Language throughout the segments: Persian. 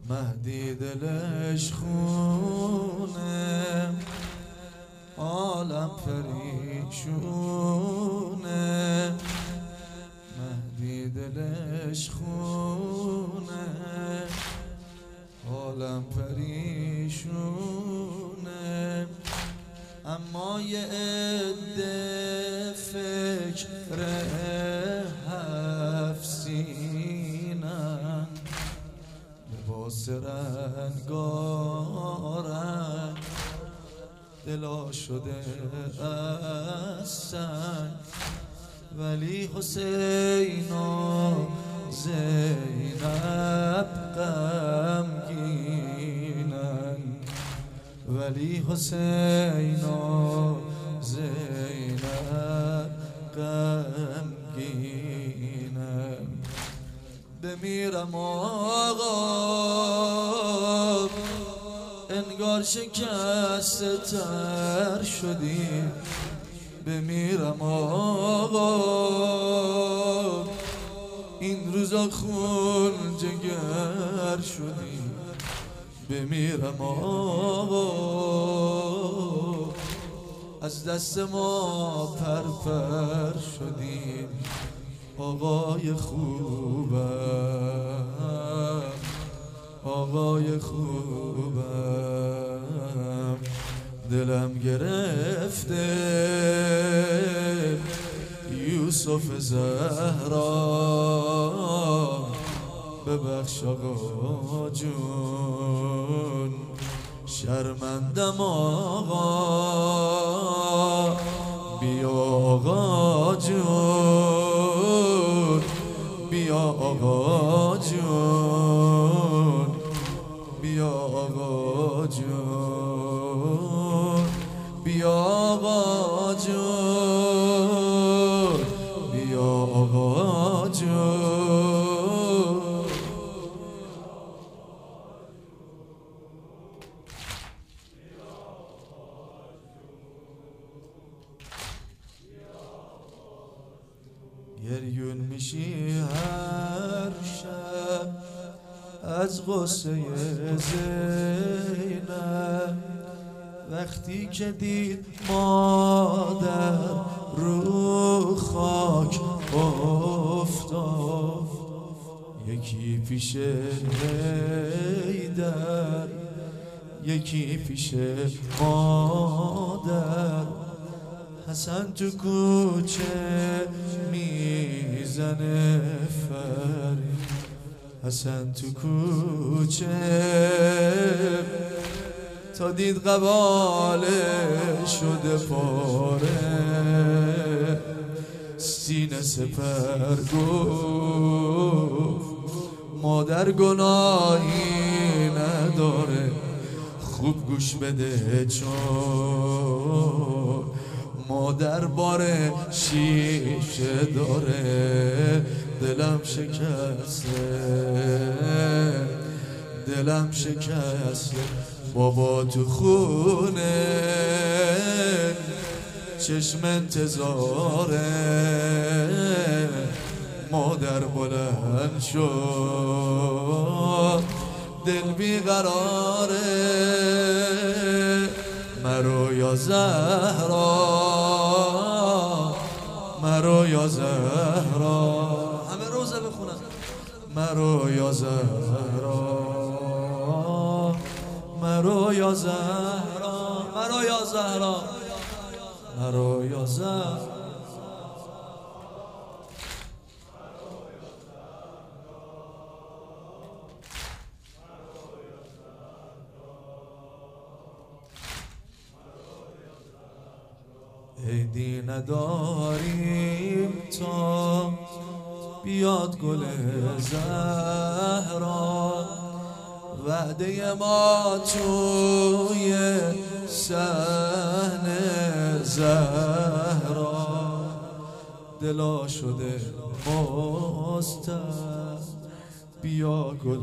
مهدی دلش خونه، عالم پریشونه. مهدی دلش خونه، عالم پریشونه. اما یه عده فکر هفسینن، لباس رنگارن، دلا شده از سنگ. ولی حسین و زینب غمگینن، ولی حسین و زینب غمگینن. بمیرم آقا انگار شکسته تر شدی، بمیرم آقا این روزا خون جگر شدی، بمیرم آقا از دست ما پرپر شدی. آقای خوبم، آقای خوبم، دلم گرفته یوسف زهرا. ببخش آقا جون شرمندم آقا، بیا آقا جون، بیا آقا جون، بیا آقا جون، بیا آقا جون، بیا آقا جون. گریون میشی هر شب از غصه زینب، وقتی که دید مادر رو خاک افتاد. یکی پیش حیدر، یکی پیش مادر. حسن تو کوچه میزنه فریاد، حسن تو کوچه تا دید قباله شده پاره. سینه سپر گفت مادر گناهی نداره، خوب گوش بده چون مادر بار شیشه داره. دلم شکسته، دلم شکسته، بابا تو خونه چشم انتظاره. مادر بلند شد دل بیقراره، مرو یا زهرا، مرو یا زهرا. همه روزه بخونن مرو یا زهرا، مرو یا زهرا، مرو یا زهرا، مرو یا زهرا. عیدی نداریم تا بیاد گل زهرا، وعده ما توی صحن زهرا. دلا شده مستر، بیا گل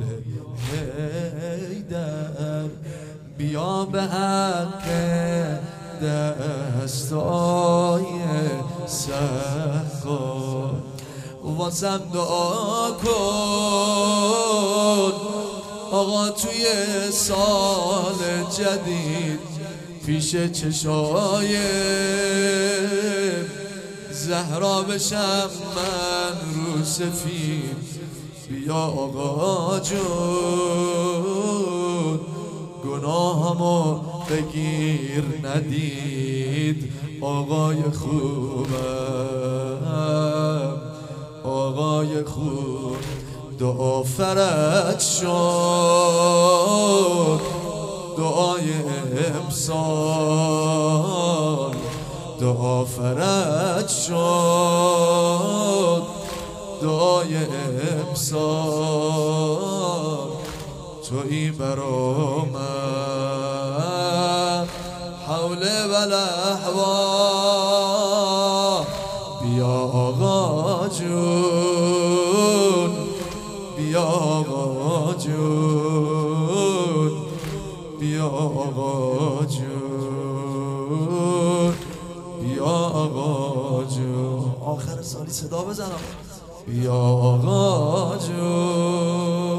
حیدر، بیا به حق دستای سقا. واسم دعا کن آقا توی سال جدید پیش چشای زهرا بشم من رو سفید. بیا آقا جون گناهمو بگیر ندید، آقای خوبم آقای خوب. دعا فرج شد دعای امسال، دعا فرج شد دعای امسال. تویی برا من حول ولا احوا. بیا آقا جون بیا آقا جون بیا آقا جون بیا آقا جون. آخر سالی صدا بزنم. بیا آقا جون